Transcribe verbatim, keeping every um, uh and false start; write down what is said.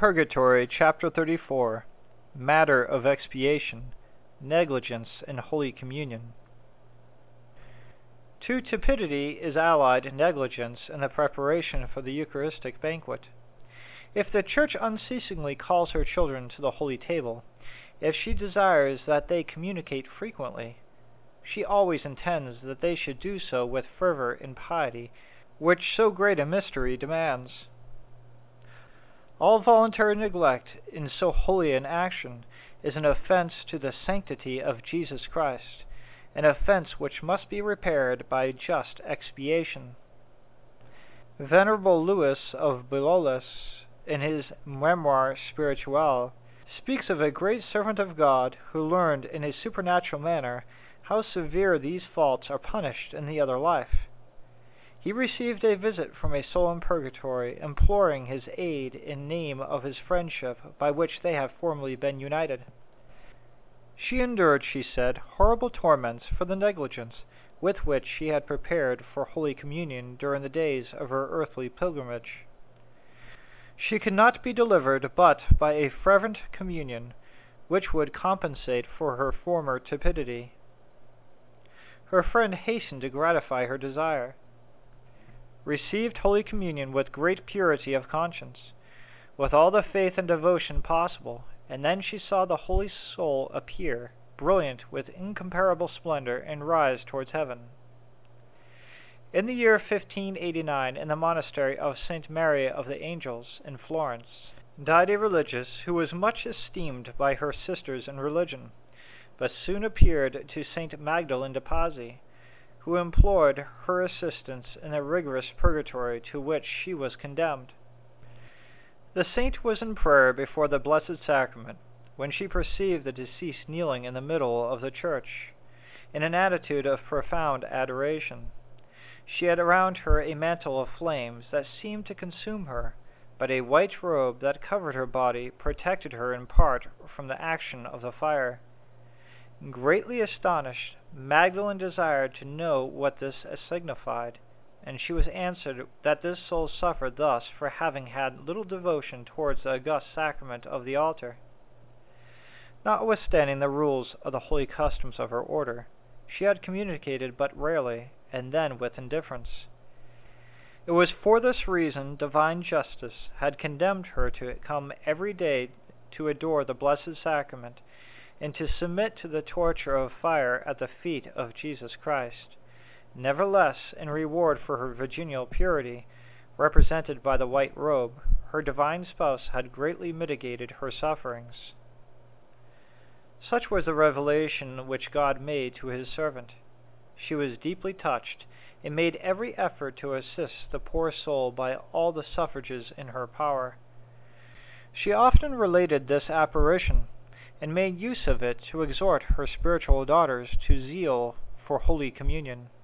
Purgatory, Chapter thirty-four. Matter of Expiation, Negligence in Holy Communion. To tepidity is allied negligence in the preparation for the Eucharistic banquet. If the Church unceasingly calls her children to the Holy Table, if she desires that they communicate frequently, she always intends that they should do so with fervor and piety, which so great a mystery demands. All voluntary neglect in so holy an action is an offense to the sanctity of Jesus Christ, an offense which must be repaired by just expiation. Venerable Louis of Billoles, in his Memoire Spirituelle, speaks of a great servant of God who learned in a supernatural manner how severe these faults are punished in the other life. He received a visit from a soul in purgatory, imploring his aid in name of his friendship by which they have formerly been united. She endured, she said, horrible torments for the negligence with which she had prepared for Holy Communion during the days of her earthly pilgrimage. She could not be delivered but by a fervent communion, which would compensate for her former tepidity. Her friend hastened to gratify her desire, received Holy Communion with great purity of conscience, with all the faith and devotion possible, and then she saw the Holy Soul appear, brilliant with incomparable splendor, and rise towards heaven. In the year fifteen eighty-nine, in the monastery of Saint Mary of the Angels in Florence, died a religious who was much esteemed by her sisters in religion, but soon appeared to Saint Magdalene de Pazzi, who implored her assistance in the rigorous purgatory to which she was condemned. The saint was in prayer before the Blessed Sacrament, when she perceived the deceased kneeling in the middle of the church, in an attitude of profound adoration. She had around her a mantle of flames that seemed to consume her, but a white robe that covered her body protected her in part from the action of the fire. Greatly astonished, Magdalene desired to know what this signified, and she was answered that this soul suffered thus for having had little devotion towards the august sacrament of the altar. Notwithstanding the rules of the holy customs of her order, she had communicated but rarely, and then with indifference. It was for this reason divine justice had condemned her to come every day to adore the Blessed Sacrament, and to submit to the torture of fire at the feet of Jesus Christ. Nevertheless, in reward for her virginal purity, represented by the white robe, her divine spouse had greatly mitigated her sufferings. Such was the revelation which God made to his servant. She was deeply touched, and made every effort to assist the poor soul by all the suffrages in her power. She often related this apparition, and made use of it to exhort her spiritual daughters to zeal for Holy Communion.